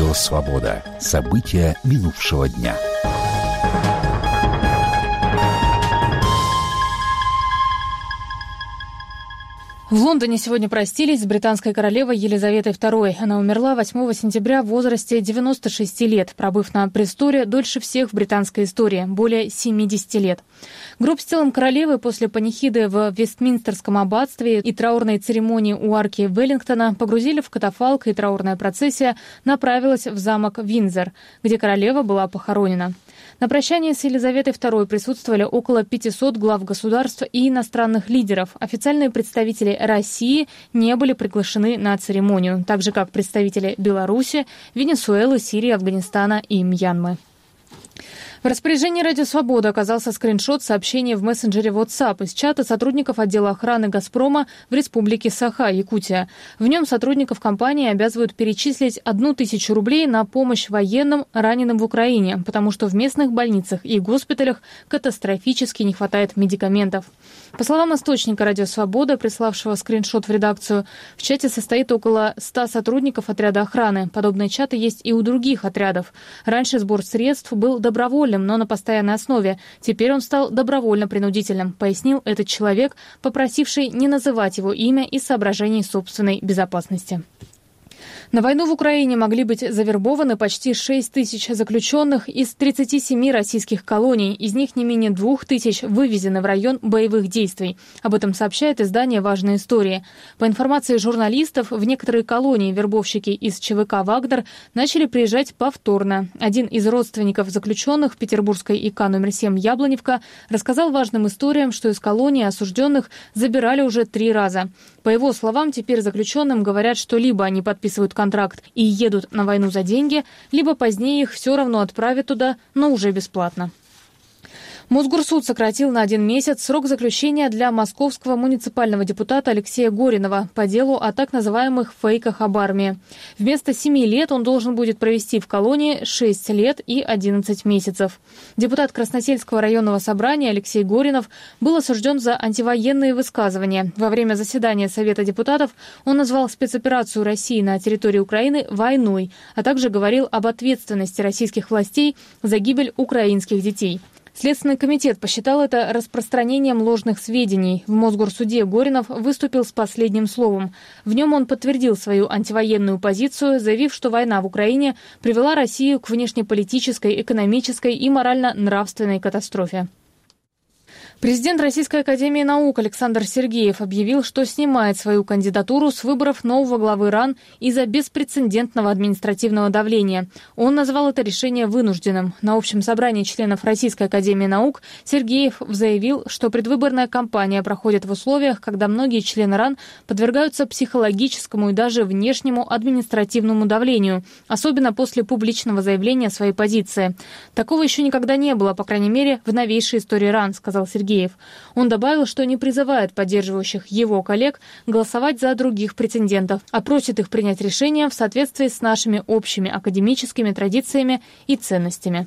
Радио «Свобода». События минувшего дня. В Лондоне сегодня простились с британской королевой Елизаветой II. Она умерла 8 сентября в возрасте 96 лет, пробыв на престоле дольше всех в британской истории – более 70 лет. Гроб с телом королевы после панихиды в Вестминстерском аббатстве и траурной церемонии у арки Веллингтона погрузили в катафалк, и траурная процессия направилась в замок Виндзор, где королева была похоронена. На прощании с Елизаветой II присутствовали около 500 глав государств и иностранных лидеров. Официальные представители России не были приглашены на церемонию, так же как представители Беларуси, Венесуэлы, Сирии, Афганистана и Мьянмы. В распоряжении «Радио Свобода» оказался скриншот сообщения в мессенджере WhatsApp из чата сотрудников отдела охраны «Газпрома» в республике Саха, Якутия. В нем сотрудников компании обязывают перечислить 1000 рублей на помощь военным, раненым в Украине, потому что в местных больницах и госпиталях катастрофически не хватает медикаментов. По словам источника «Радио Свобода», приславшего скриншот в редакцию, в чате состоит около 100 сотрудников отряда охраны. Подобные чаты есть и у других отрядов. Раньше сбор средств был добровольным, но на постоянной основе. Теперь он стал добровольно-принудительным, пояснил этот человек, попросивший не называть его имя из соображений собственной безопасности. На войну в Украине могли быть завербованы почти 6000 заключенных из 37 российских колоний. Из них не менее 2000 вывезены в район боевых действий. Об этом сообщает издание «Важные истории». По информации журналистов, в некоторые колонии вербовщики из ЧВК «Вагнер» начали приезжать повторно. Один из родственников заключенных в петербургской ИК номер 7 «Яблоневка» рассказал «Важным историям», что из колонии осужденных забирали уже 3 раза. По его словам, теперь заключенным говорят, что либо они подписывают контракт и едут на войну за деньги, либо позднее их все равно отправят туда, но уже бесплатно. Мосгорсуд сократил на 1 месяц срок заключения для московского муниципального депутата Алексея Горинова по делу о так называемых фейках об армии. Вместо 7 лет он должен будет провести в колонии 6 лет и 11 месяцев. Депутат Красносельского районного собрания Алексей Горинов был осужден за антивоенные высказывания. Во время заседания Совета депутатов он назвал спецоперацию России на территории Украины войной, а также говорил об ответственности российских властей за гибель украинских детей. Следственный комитет посчитал это распространением ложных сведений. В Мосгорсуде Горинов выступил с последним словом. В нем он подтвердил свою антивоенную позицию, заявив, что война в Украине привела Россию к внешнеполитической, экономической и морально-нравственной катастрофе. Президент Российской академии наук Александр Сергеев объявил, что снимает свою кандидатуру с выборов нового главы РАН из-за беспрецедентного административного давления. Он назвал это решение вынужденным. На общем собрании членов Российской академии наук Сергеев заявил, что предвыборная кампания проходит в условиях, когда многие члены РАН подвергаются психологическому и даже внешнему административному давлению, особенно после публичного заявления своей позиции. Такого еще никогда не было, по крайней мере, в новейшей истории РАН, сказал Сергеев. Он добавил, что не призывает поддерживающих его коллег голосовать за других претендентов, а просит их принять решение в соответствии с нашими общими академическими традициями и ценностями.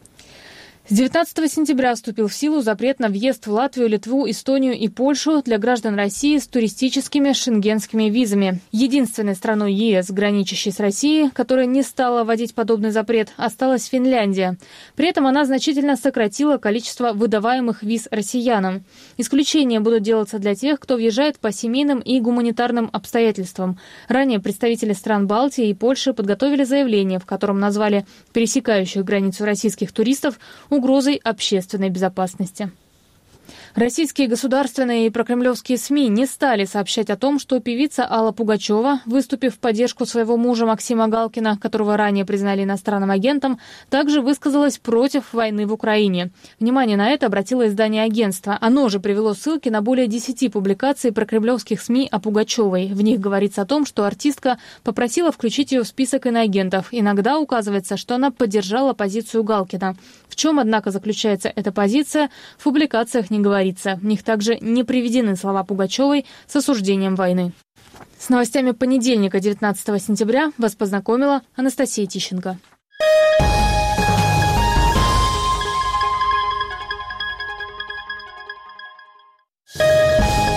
С 19 сентября вступил в силу запрет на въезд в Латвию, Литву, Эстонию и Польшу для граждан России с туристическими шенгенскими визами. Единственной страной ЕС, граничащей с Россией, которая не стала вводить подобный запрет, осталась Финляндия. При этом она значительно сократила количество выдаваемых виз россиянам. Исключения будут делаться для тех, кто въезжает по семейным и гуманитарным обстоятельствам. Ранее представители стран Балтии и Польши подготовили заявление, в котором назвали пересекающих границу российских туристов угрозой общественной безопасности. Российские государственные и прокремлевские СМИ не стали сообщать о том, что певица Алла Пугачева, выступив в поддержку своего мужа Максима Галкина, которого ранее признали иностранным агентом, также высказалась против войны в Украине. Внимание на это обратило издание агентства. Оно же привело ссылки на более 10 публикаций прокремлевских СМИ о Пугачевой. В них говорится о том, что артистка попросила включить ее в список иноагентов. Иногда указывается, что она поддержала позицию Галкина. В чем, однако, заключается эта позиция, в публикациях не говорится. В них также не приведены слова Пугачевой с осуждением войны. С новостями понедельника, 19 сентября, вас познакомила Анастасия Тищенко.